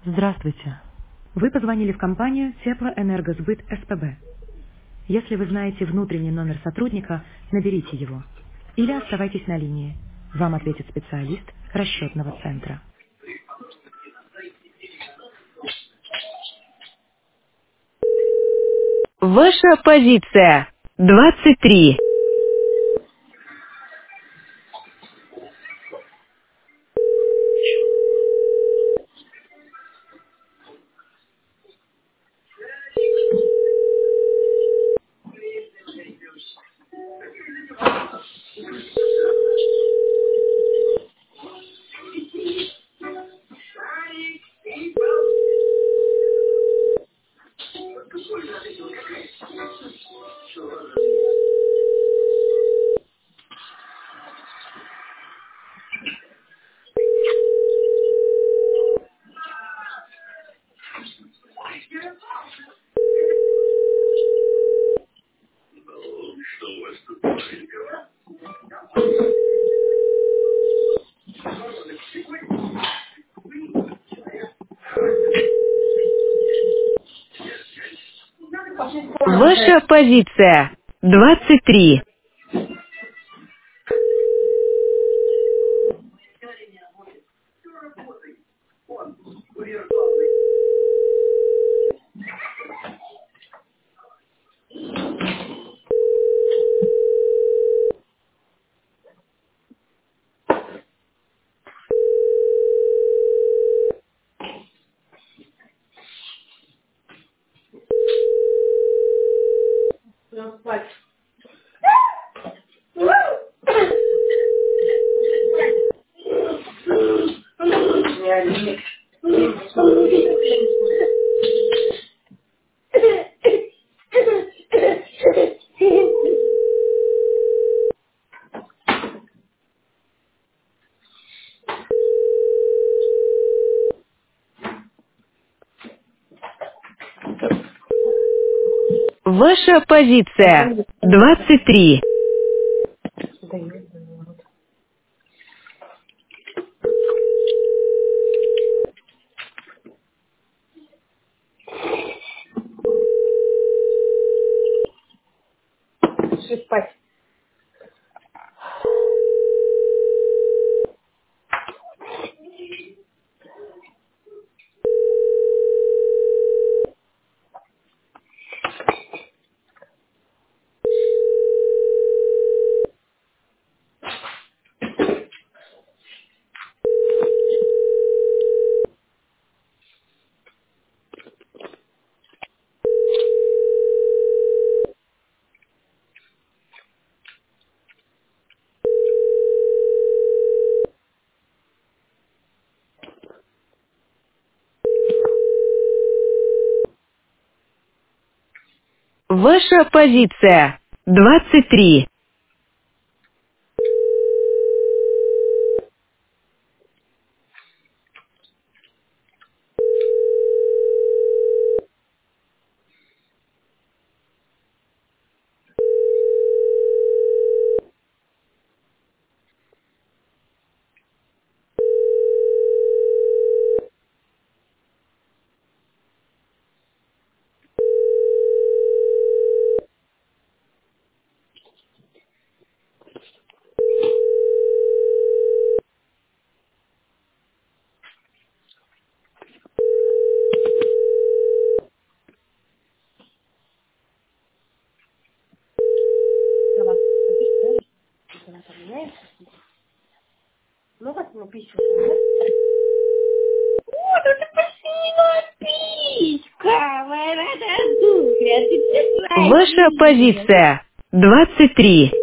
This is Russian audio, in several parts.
Здравствуйте. Вы позвонили в компанию Теплоэнергосбыт СПБ. Если вы знаете внутренний номер сотрудника, наберите его. Или оставайтесь на линии. Вам ответит специалист расчетного центра. Ваша позиция 23. Ваша позиция 23. Ваша позиция 23. Ваша позиция 23. Ваша позиция 23.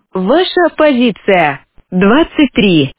Ваша позиция. 23.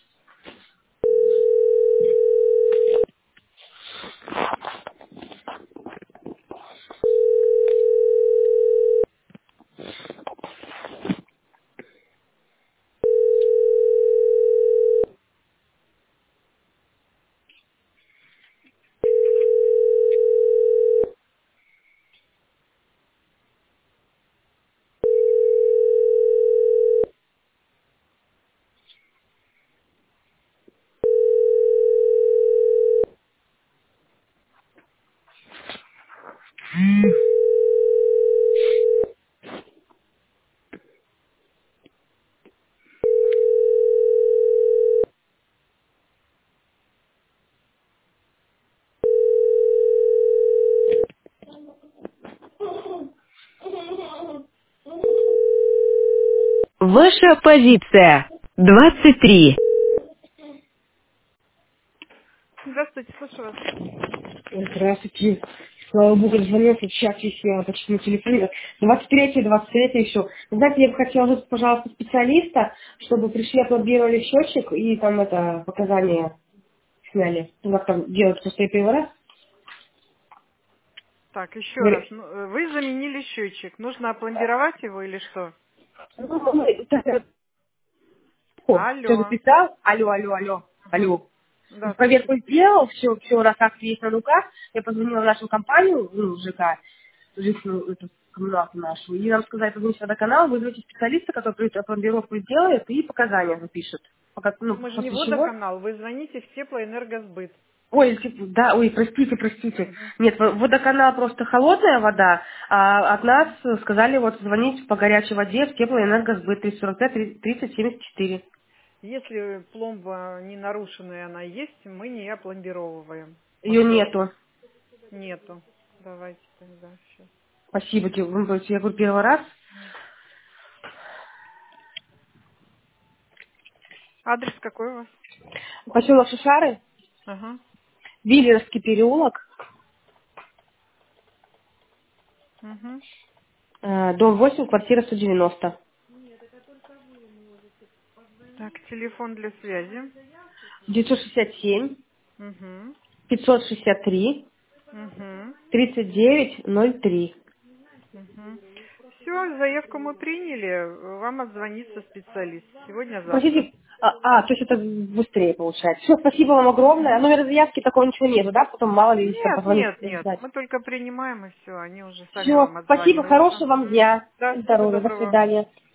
Ваша позиция. 23. Здравствуйте, слушаю вас. Здравствуйте. Слава богу, звонил, сейчас висела почти на телефоне. 23 еще. Знаете, я бы хотела вызвать, пожалуйста, специалиста, чтобы пришли, опломбировали счетчик и там это показания сняли. Ну, как там делать после первый раз. Так, еще раз. Говорю, Вы заменили счетчик. Нужно опломбировать его или что? Все Алло. записал. Алло. Мгм. Алло. Да, Проверку слушайте. сделал, все раз как есть на руках. Я позвонила в нашу компанию, ну, ЖК, жилищную эту коммуналку нашу, и нам сказали, позвоните в водоканал, вызовите специалиста, который придет, опломбировку сделает и показания запишет. Ну, Мы же не после чего... водоканал, вы звоните в теплоэнергосбыт. Ой, типа, да, ой, простите. Мгм. Нет, водоканал просто холодная вода, а от нас сказали вот звонить по горячей воде в теплоэнергосбыт 345-3074. Если пломба не нарушенная она есть, мы не опломбировываем. Ее нету. Нету. Давайте тогда сейчас. Спасибо тебе. Я говорю, первый раз. Адрес какой у вас? Поселок Шишары, Ага. Виллерский переулок, Угу. дом 8, квартира 190. Так, телефон для связи. 967 Угу. 563 Угу. 3903. Угу. Все, заявку мы приняли. Вам отзвонится специалист. Сегодня-завтра. Простите, то есть это быстрее получается. Все, спасибо вам огромное. А номер заявки такого ничего нету, да? Потом мало ли, если там Нет, позвонить, нет, нет. ждать. Мы только принимаем и все. Они уже сами Все, вам спасибо, отзваниваются. хорошего вам дня. Да, всего Здоровья, до доброго. свидания.